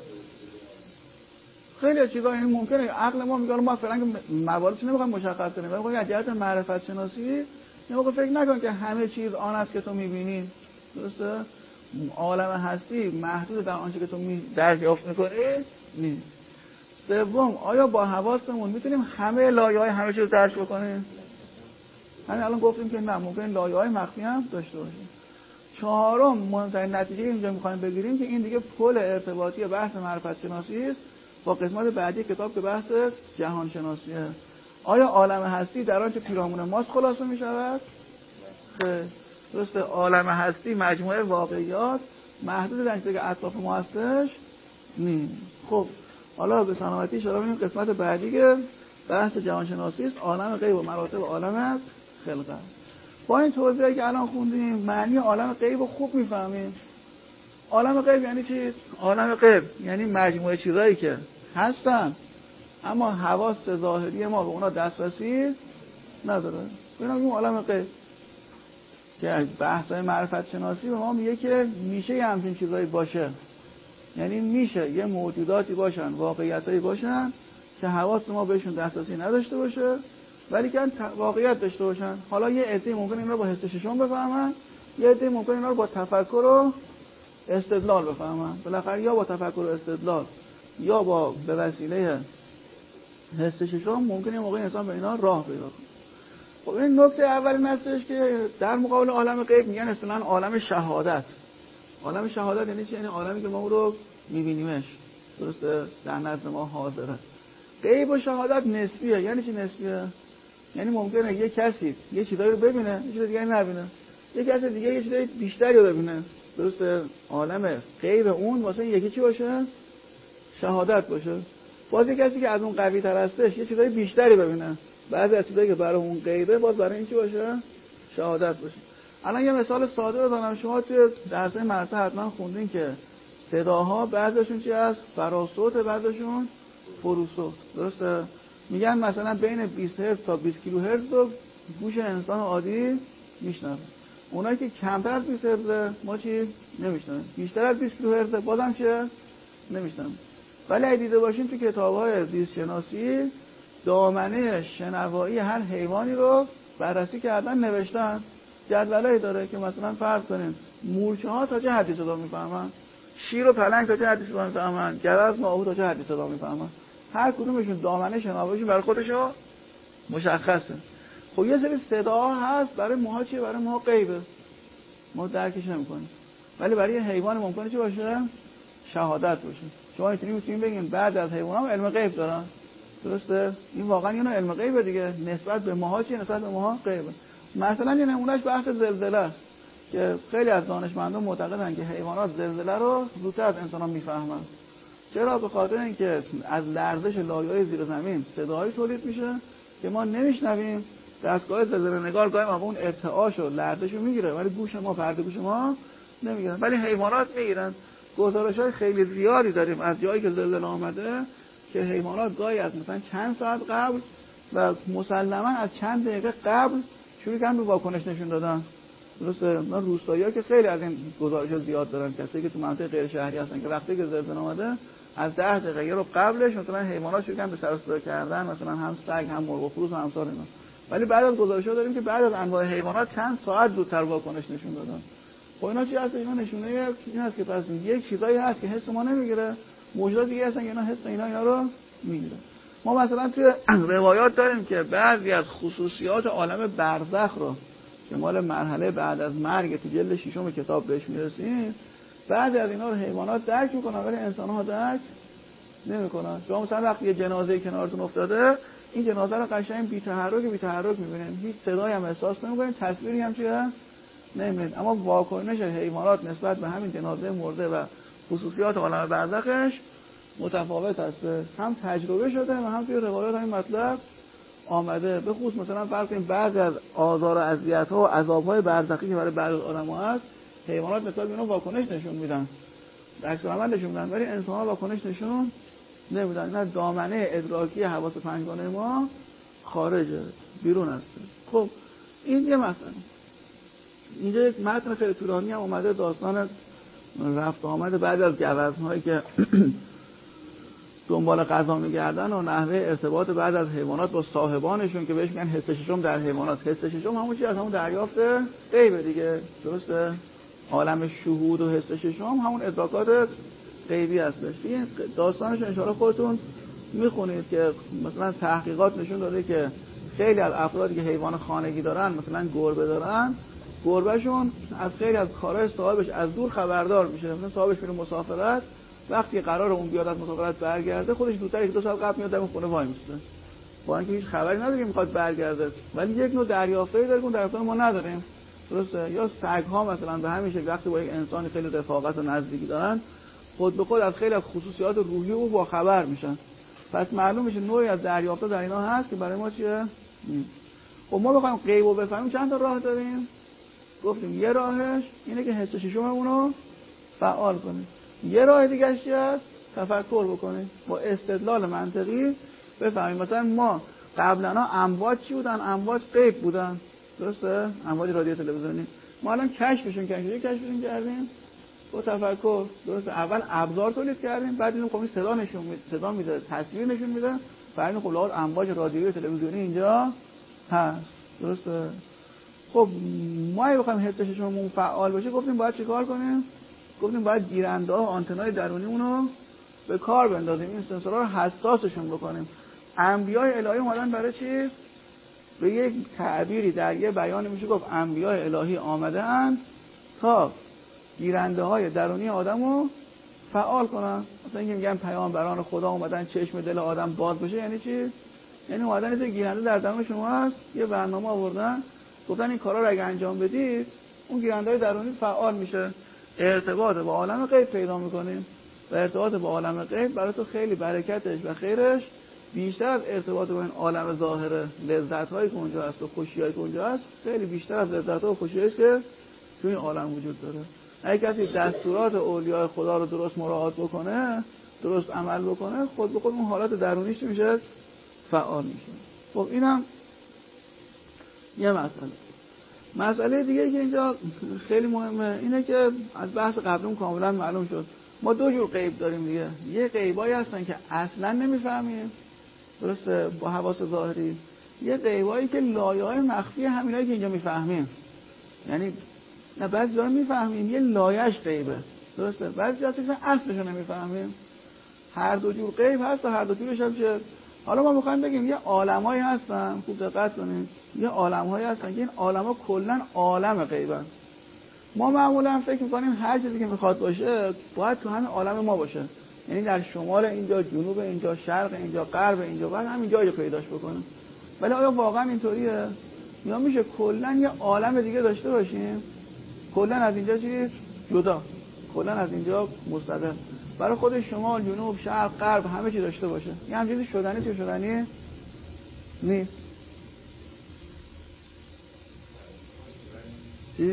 خیلی چیزا این ممکنه عقل ما میگه ما فعلا مواردش نمیخوایم مشخص کنیم، ولی از جهت معرفت شناسی نمیخوام فکر نکن که همه چیز آن است که تو میبینی، درسته؟ عالم هستی محدود در آنچه که تو دریافت میکنی نیست. سوم، آیا با حواسمون میتونیم همه لایه‌های همه چیز رو درک بکنیم؟ همین الان گفتیم که نه، ممکن لایه‌های مخفی هم داشته باشیم. چهارم، مهمترین نتیجه اینجا میخوایم بگیریم که این دیگه پل ارتباطی بحث معرفت شناسی است با قسمت بعدی کتاب که بحث جهان شناسیه. آیا عالم هستی در آنچه پیرامون ماست خلاصه میشود؟ درسته، عالم هستی مجموعه واقعیات محدود در آنچه که اطراف ما هستش نیست. خب حالا به سلامتی اشاره کنیم قسمت بعدی که بحث جهان شناسی است، عالم غیب و مراتب عالم خلقت. با این توضیحی که الان خوندیم معنی عالم غیب رو خوب میفهمیم. عالم غیب یعنی چی؟ عالم غیب یعنی مجموعه چیزایی که هستن اما حواس ظاهری ما به اونا دسترسی نداره. اینا میگیم عالم غیب. که بحث‌های معرفت شناسی به ما میگه که میشه یه همچین چیزایی باشه، یعنی میشه یه موجوداتی باشن، واقعیتایی باشن که حواس ما بهشون دسترسی نداشته باشه ولی که واقعیت داشته باشن. حالا یه عده ممکن اینا رو با حس ششم بفهمن، یه عده ممکن اینا رو با تفکر و استدلال بفهمن. بالاخره یا با تفکر و استدلال یا با به وسیله حس ششم ممکنه یه موقع انسان به اینا راه پیدا کنه. خب این نکته اول این هستش که در مقابل عالم غیب میگن اصطلاحاً عالم شهادت. عالم شهادت یعنی چی؟ یعنی عالمی که ما اون رو می‌بینیمش، درسته؟ در نزد ما حاضره. غیب و شهادت نسبیه. یعنی چی نسبیه؟ یعنی ممکنه یه کسی یه چیزایی رو ببینه، یه چیز دیگه نبینه. یه کسی دیگه یه چیز بیشتری رو ببینه. درسته؟ عالم غیب اون واسه یکی چی باشه؟ شهادت باشه. باز یه کسی که از اون قوی تر هستش یه چیزای بیشتری ببینه. بعضی از چیزایی که برای اون غیبه باز برای این چی باشه؟ شهادت باشه. الان یه مثال ساده بزنم. شما توی درس مدرسه حتما خوندین که صداها بعضیشون چی هست؟ فراصوت، بعضیشون فروصوت. درسته؟ میگن مثلا بین 20 هرتز تا 20 کیلو هرتز رو گوش انسان عادی میشنوه. اونایی که کمتر از 20 هرتز ما چی نمیشنویم. بیشتر از 20 کیلو هرتز بازم چیه؟ نمیشنویم. ولی اگه دیده باشیم تو کتاب‌های زیست شناسی دامنه شنوایی هر حیوانی رو بررسی کردن، نوشتن. جدولایی داره که مثلا فرض کنیم مورچه‌ها تا چه حدی صدا میفهمن، شیر و پلنگ تا چه حدی صدا میفهمن، گوزن و آهو تا چه حدی صدا میفهمن. هر کدومشون دامنه شنواییشون برای خودشون مشخصه. خب یه سری صداها هست برای ماها چیه؟ برای ما غیبه، ما درکش نمی‌کنیم. ولی برای یه حیوان ممکنه چی باشه؟ شهادت باشه. شما میتونید بگین بعد از حیوانات علم غیب دارن. درسته؟ این واقعا یه نوع علم غیبه دیگه. نسبت به ماها چیه؟ نسبت به ماها غیبه. مثلا یه نمونهش بحث زلزله است که خیلی از دانشمندان معتقدن که حیوانات زلزله رو زودتر از انسان‌ها میفهمن. چرا؟ به خاطر اینکه از لرزش لایه‌های زیر زمین صداهایی تولید میشه که ما نمیشنویم. دستگاه زلزله نگار گاهی موقع اون ارتعاش و لرزش رو میگیره ولی گوش ما، پرده گوش ما نمیگیرن، ولی حیوانات میگیرن. گزارش‌های خیلی زیادی داریم از جایی که زلزله آمده که حیوانات گاهی از مثلا چند ساعت قبل و مسلماً از چند دقیقه قبل شروع کردن به واکنش نشون دادن. درسته؟ من روستایی‌ها که خیلی از این گزارش‌ها زیاد دارن، کسایی که تو منطقه غیر شهری هستن که وقتی که زلزله اومده از 10 دقیقه رو قبلش مثلا حیوانات شروع کردن به سر و صدا کردن، مثلا هم سگ، هم مرغ و خروس و همسار اینا. ولی بعد از گزارش‌ها داریم که بعد از انواع حیوانات چند ساعت زودتر واکنش نشون دادن. خب اینا چی هست؟ اینا نشونه این هست که پس یک چیزایی هست که حس ما نمیگیره، موجودات دیگه هستن که اینا حس اینا رو میگیرن. ما مثلا توی روایات داریم که بعضی از خصوصیات عالم برزخ رو که مال مرحله بعد از مرگ تو جلد 6 کتاب بهش میرسیم، بعضی از اینا رو حیوانات درک میکنن ولی انسان‌ها درک نمیکنن. شما مثلا وقتی یه جنازه کنارتون افتاده، این جنازه رو قشنگ بی تحرک میبینید، هیچ صدایی هم احساس نمیکنید، تصویری هم چیه نمیبینید. اما واکنش حیوانات نسبت به همین جنازه مرده و خصوصیات عالم برزخش متفاوت است. هم تجربه شده و هم توی روایات همین مطلب آمده. به خصوص مثلا فرض کنیم بعضی از آزار و اذیت‌ها و عذاب‌های برزخی که برای بعضی از آدم‌ها هست، حیوانات نسبت به اونها واکنش نشون میدن، عکس العمل نشون میدن، ولی انسان‌ها واکنش نشون نمیدن. نه دامنه ادراکی حواس پنجگانه ما خارجه، بیرون است. خب این یه مسئله. اینجا یک متن خیلی طولانی هم اومده، داستان رفت آمد بعضی از گوزن‌هایی که دنبال غذا می‌گردن و نحوه ارتباط بعض از حیوانات با صاحبانشون که بهش میگن حس ششم در حیوانات. حس ششم همون چیز، همون دریافت غیبه دیگه. درسته؟ عالم شهود و حس ششم همون ادراکات غیبی هستش. این داستانش ان شاءالله خودتون میخونید که مثلا تحقیقات نشون داده که خیلی از افرادی که حیوان خانگی دارن، مثلا گربه دارن، گربهشون از خیلی از کارهای صاحبش از دور خبردار میشه. مثلا صاحبش میره مسافرت، وقتی قرار اون بیاد از مسافرت برگرده، خودش زودتر 1-2 سال قبل میاد در خونه وای میسته، با اینکه هیچ خبری نداره که میخواد برگرده. ولی یک نوع دریافته‌ای داره که اون دریافته ما نداریم. درسته؟ یا سگ‌ها مثلا به همین شکل وقتی با یک انسانی خیلی رفاقت و نزدیکی دارن، خود به خود از خیلی از خصوصیات روحی او با خبر میشن. پس معلوم میشه نوعی از دریافته در اینا هست که برای ما چیه؟ خب ما بخوایم غیب رو بفهمیم چند تا راه داریم. گفتیم یه راهش اینه که حس ششممون رو فعال کنیم. یه راه دیگه چی است؟ تفکر بکنیم، با استدلال منطقی بفهمیم. مثلا ما قبلا امواج چی بودن؟ امواج غیب بودن. درسته؟ امواج رادیو تلویزیونی. ما الان کشفشون کردیم. با تفکر. درست، اول ابزار تولید کردیم، بعد دیدیم خب صدا میده، تصویر نشون میده، بعد خب لازم امواج رادیویی و تلویزیونی اینجا هست. درسته. خب ما اگه بخوایم حسشمون فعال باشه، گفتیم باید چیکار کنیم؟ گفتیم باید گیرنده‌ها و آنتنای درونیمون رو به کار بندازیم، این سنسورها رو حساسشون بکنیم. انبیاء الهی اومدن برای چی؟ به یک تعبیری در یه بیان میشه گفت انبیاء الهی آمدن تا گیرنده‌های درونی آدمو فعال کنن. مثلا اینکه میگن پیامبران خدا اومدن چشم دل آدم باز بشه، یعنی چی؟ یعنی اومدن یه گیرنده در درون شما هست، یه برنامه آوردن، گفتن این کارا رو اگه انجام بدید اون گیرنده‌های درونی فعال میشه، ارتباط با عالم غیب پیدا می‌کنیم. و ارتباط با عالم غیب برای تو خیلی برکتش و خیرش بیشتر از ارتباط با این عالم ظاهره. لذت‌هایی که اونجا هست و خوشی‌هایی که اونجا هست خیلی بیشتر از لذت‌ها و خوشی‌هایی که توی این عالم وجود داره. اگه کسی دستورات اولیاء خدا رو درست مراعات بکنه، درست عمل بکنه، خود به خود اون حالت درونیش میشه فعال میشه. خب اینم یه مسئله دیگه که اینجا خیلی مهمه اینه که از بحث قبلم کاملا معلوم شد ما دو جور غیب داریم دیگه. یه غیبایی هستن که اصلا نمیفهمیم، درسته، با حواس ظاهری. یه غیبایی که لایه‌های مخفی همینایی که اینجا میفهمیم، یعنی نه بعضی داریم میفهمیم یه لایه‌اش غیبه، درسته، بعضی اصلا اصلشو نمیفهمیم. هر دو جور غیب هست و هر دو جورش هم چه. حالا ما میخوایم بگیم یه عالمایی هستن، خوب دقت کنید، یه عالم‌هایی هستن که این عالم‌ها کلاً عالم غیبن. ما معمولا فکر می‌کنیم هر چیزی که میخواد باشه باید تو همین عالم ما باشه، یعنی در شمال اینجا، جنوب اینجا، شرق اینجا، غرب اینجا، بعد همین جایی پیداش بکنیم. ولی آیا واقعا اینطوریه؟ یا میشه کلاً یه عالم دیگه داشته باشیم، کلاً از اینجا چی جدا، کلاً از اینجا مستقل، برای خود شمال، جنوب، شرق، غرب همه چی داشته باشه؟ یه همچین شدنی چه شدنی نیست. چی؟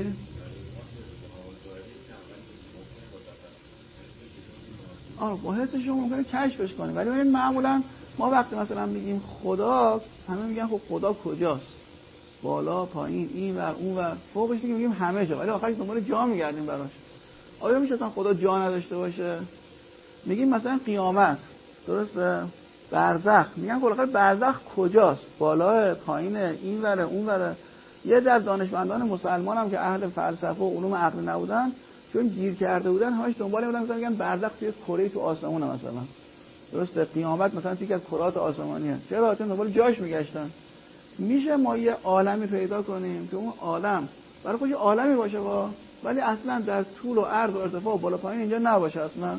با حسش ممکنه کشفش کنیم، ولی ببین معمولا ما وقتی مثلا میگیم خدا، همه میگن خب خدا کجاست؟ بالا، پایین، این ور، اون ور، فوقش دیگه میگیم همه جا، ولی آخرش دنبال جا میگردیم براش. آیا میشه اصلا خدا جا نداشته باشه؟ میگیم مثلا قیامت، درسته، برزخ، میگن بالاخره برزخ کجاست؟ بالا، پایین، این وره، اون وره. یه در دانشمندان مسلمان هم که اهل فلسفه و علوم عقلی نبودن، چون گیر کرده بودن همش دنبال بودن، مثلا میگن برزخ توی کره تو آسمونه مثلا، درسته، قیامت مثلا توی از کرات آسمانیه. چرا؟ چون دنبال جاش میگشتن. میشه ما یه عالمی پیدا کنیم که اون عالم برای خودش عالمی باشه ولی اصلا در طول و عرض و ارتفاع و بالا پایین اینجا نباشه اصلا.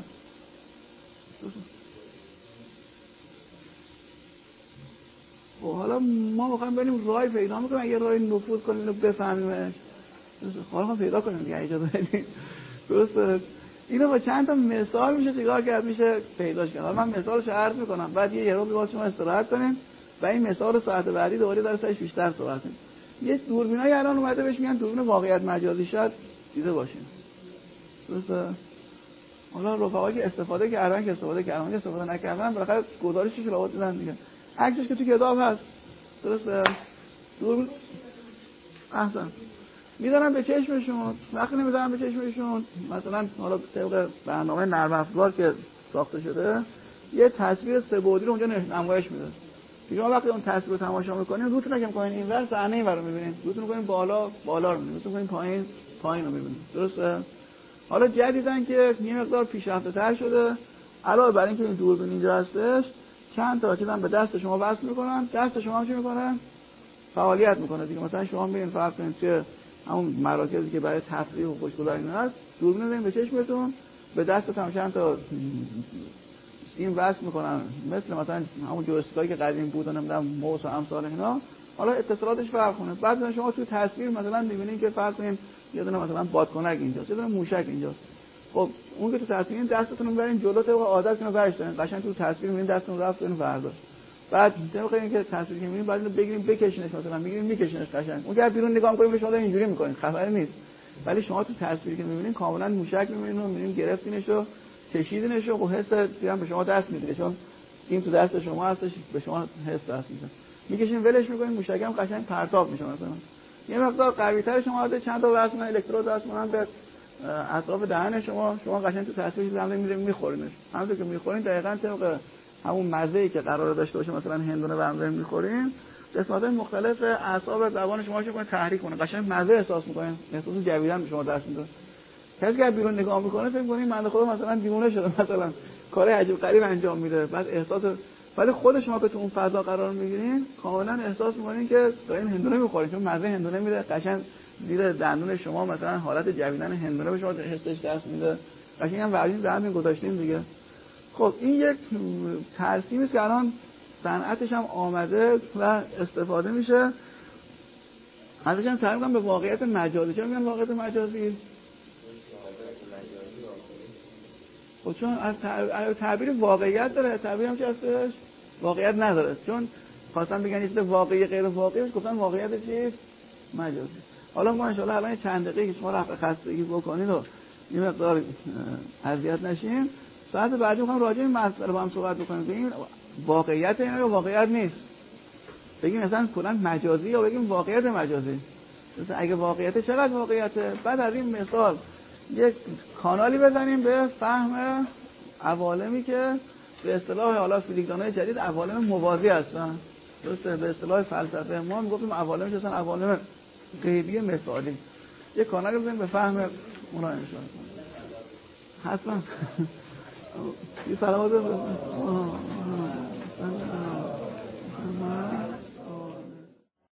خب حالا ما میخوایم بریم راه پیدا میکنیم، اگه راه نفوذ کنیم اینو بفهمیمش، حالا ما پیدا کنیم دیگه، اجازه بدید. درسته. اینو با چند تا مثال میشه چیکار کرد، میشه پیداش کرد. حالا من مثالش عرض میکنم، بعد یه رو باید شما استراحت کنیم و این مثال ساعت بعدی دوباره در سرش بیشتر صحبت کنیم. یه دوربینای الان اومده بهش میگن دوربین واقعیت مجازی، شاید دیده باشین. درسته. حالا رفقایی که استفاده کردن که استفاده نکردن بالاخره گزارشش رو لابد دیدن دیگه. عکسش که تو کتاب هست، درسته. دوربین احسن میذارم به چشمشون، وقتی نمیذارم به چشمشون، مثلا حالا طبق برنامه نرم افزار که ساخته شده یه تصویر سه بعدی رو اونجا نمایش میده. شما وقتی اون تصویر رو تماشا میکنین، روتون رو که میکنین اینور، صحنه اینور رو میبینین، روتون میکنین بالا رو میبینین، روتون میکنین پایین رو میبینین. درسته. حالا جدیدن که یه مقدار پیشرفته تر شده، علاوه بر اینکه این دوربین اینجا هستش، چند تا چیزا به دست شما وصل میکنن، دست شما چی میکنن؟ فعالیت میکنه دیگه. مثلا شما میرین فرض کنید که همون مراکزی که برای تفریح و خوشگذرانی هست، دوربین رو به چشمتون، به دستتون هم چند تا این وصل میکنن، مثلا همون جوستیکایی که قدیم بود، نمیدونم موس و امثال اینا. حالا اتصالاتش فرق کنه. بعد شما تو تصویر مثلا میبینین که فرض کنید یه دونه مثلا بادکنک اینجاست، یه دونه موشک اینجاست. خب اون که تو تصویر دستتون رو ببرین جلو، طبق عادت کنه برش دارین، قشنگ تو تصویر میبینین دستتون رفت اینو برداشت. بعد طبق اینکه تصویر که میبینین بعد اینو بگیرین بکشینش، مثلا میگیرین میکشینش قشنگ. اون که بیرون نگاه میکنین شما اینجوری میکنین، خبری نیست. ولی شما تو تصویری که میبینین کاملا موشک میبینین و میبینین گرفتینش و کشیدینش و حس دیدن به شما دست میده، چون این تو دست شما هستش، به شما حس دست میده. میکشین ولش میکنین، موشکم قشنگ پرتاب میشه. مثلا یه مقدار قوی‌تر شما چند تا وصل الکترود وصل کنن به اطراف دهن شما قشنگ تو تصویرش زمین میره میخورینش. همونطور که میخورین دقیقاً طبق همون مزه‌ای که قراره داشته باشه، مثلا هندونه برام میخورین، قسمت‌های مختلف اعصاب زبان شما رو تحریک کنه، قشنگ مزه احساس می‌کنین، احساس جویدن به شما دست میده. کسی که بیرون نگاه می‌کنه فکر می‌کنه بنده خدا مثلا دیوونه شده، مثلا کار عجیب غریب انجام میده، بعد احساس، ولی خود شما که تو اون فضا قرار می‌گیرین کاملا احساس می‌کنین که دارین هندونه می‌خورین، چون مزه هندونه میره قشنگ زیر دندون شما، مثلا حالت جویدن هندونه به شما حسش دست میده. قشنگ هم ورزش دهن گذاشتین دیگه. خب این یک ترسیمی است که الان صنعتش هم آمده و استفاده میشه. ازش هم تعریف کنم به واقعیت مجازی. چرا میگم واقعیت مجازی؟ خب چون از تعبیر واقعیت داره، تعبیر هم چه هستش؟ واقعیت نداره. چون خواستم بگن یه چیز واقعی غیر واقعی، گفتن واقعیت چیست؟ مجازی. حالا ما ان شاء الله الان چند دقیقه که شما رفع خستگی بکنید و این مقدار اذیت نشین، ساعت بعدی میخوام راجع به این مسئله با هم صحبت بکنیم. ببین واقعیت اینا یا واقعیت نیست. بگیم مثلا کلا مجازی یا بگیم واقعیت مجازی. مثلا اگه واقعیت چقدر واقعیته، بعد از این مثال یک کانالی بزنیم به فهم عوالمی که به اصطلاح حالا فیزیکدانای جدید عوالم موازی هستن. درسته؟ به اصطلاح فلسفه ما میگفتیم عوالمش هستن عوالم غیبی مثالی. یک کانالی بزنیم به فهم اونا ان شاء الله. حتما. یه سلامات